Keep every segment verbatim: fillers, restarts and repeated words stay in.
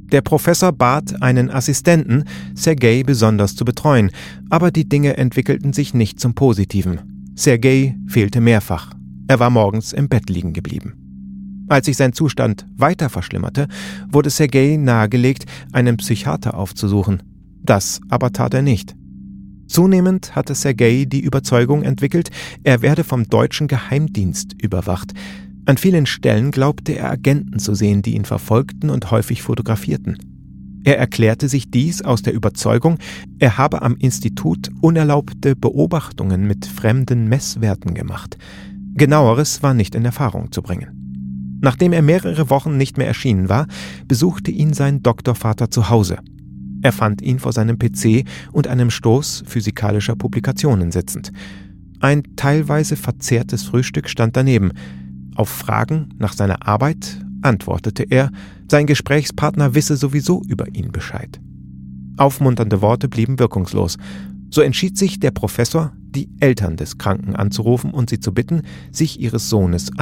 Der Professor bat einen Assistenten, Sergei besonders zu betreuen, aber die Dinge entwickelten sich nicht zum Positiven. Sergei fehlte mehrfach. Er war morgens im Bett liegen geblieben. Als sich sein Zustand weiter verschlimmerte, wurde Sergei nahegelegt, einen Psychiater aufzusuchen. Das aber tat er nicht. Zunehmend hatte Sergei die Überzeugung entwickelt, er werde vom deutschen Geheimdienst überwacht. An vielen Stellen glaubte er Agenten zu sehen, die ihn verfolgten und häufig fotografierten. Er erklärte sich dies aus der Überzeugung, er habe am Institut unerlaubte Beobachtungen mit fremden Messwerten gemacht. Genaueres war nicht in Erfahrung zu bringen. Nachdem er mehrere Wochen nicht mehr erschienen war, besuchte ihn sein Doktorvater zu Hause. Er fand ihn vor seinem P C und einem Stoß physikalischer Publikationen sitzend. Ein teilweise verzehrtes Frühstück stand daneben. Auf Fragen nach seiner Arbeit antwortete er, sein Gesprächspartner wisse sowieso über ihn Bescheid. Aufmunternde Worte blieben wirkungslos. So entschied sich der Professor, die Eltern des Kranken anzurufen und sie zu bitten, sich ihres Sohnes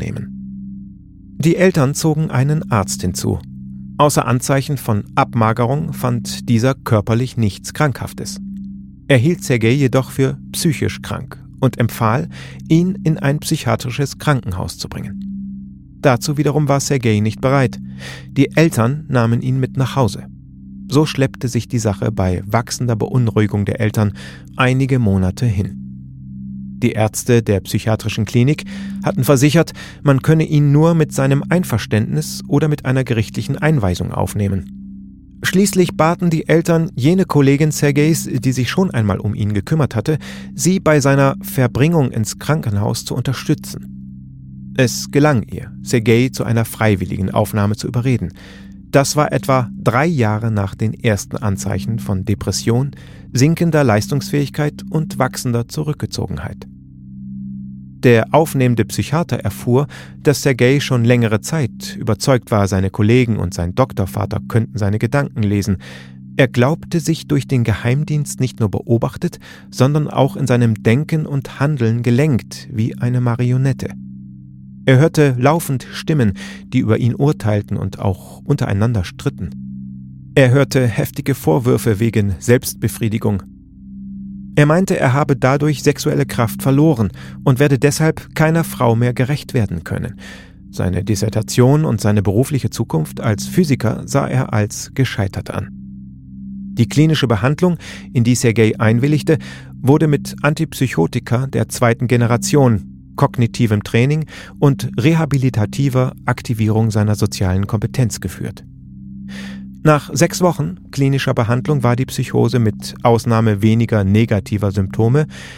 anzunehmen. Die Eltern zogen einen Arzt hinzu. Außer Anzeichen von Abmagerung fand dieser körperlich nichts Krankhaftes. Er hielt Sergei jedoch für psychisch krank und empfahl, ihn in ein psychiatrisches Krankenhaus zu bringen. Dazu wiederum war Sergei nicht bereit. Die Eltern nahmen ihn mit nach Hause. So schleppte sich die Sache bei wachsender Beunruhigung der Eltern einige Monate hin. Die Ärzte der psychiatrischen Klinik hatten versichert, man könne ihn nur mit seinem Einverständnis oder mit einer gerichtlichen Einweisung aufnehmen. Schließlich baten die Eltern jene Kollegin Sergeis, die sich schon einmal um ihn gekümmert hatte, sie bei seiner Verbringung ins Krankenhaus zu unterstützen. Es gelang ihr, Sergei zu einer freiwilligen Aufnahme zu überreden. Das war etwa drei Jahre nach den ersten Anzeichen von Depression, sinkender Leistungsfähigkeit und wachsender Zurückgezogenheit. Der aufnehmende Psychiater erfuhr, dass Sergei schon längere Zeit überzeugt war, seine Kollegen und sein Doktorvater könnten seine Gedanken lesen. Er glaubte sich durch den Geheimdienst nicht nur beobachtet, sondern auch in seinem Denken und Handeln gelenkt, wie eine Marionette. Er hörte laufend Stimmen, die über ihn urteilten und auch untereinander stritten. Er hörte heftige Vorwürfe wegen Selbstbefriedigung. Er meinte, er habe dadurch sexuelle Kraft verloren und werde deshalb keiner Frau mehr gerecht werden können. Seine Dissertation und seine berufliche Zukunft als Physiker sah er als gescheitert an. Die klinische Behandlung, in die Sergei einwilligte, wurde mit Antipsychotika der zweiten Generation, kognitivem Training und rehabilitativer Aktivierung seiner sozialen Kompetenz geführt. Nach sechs Wochen klinischer Behandlung war die Psychose mit Ausnahme weniger negativer Symptome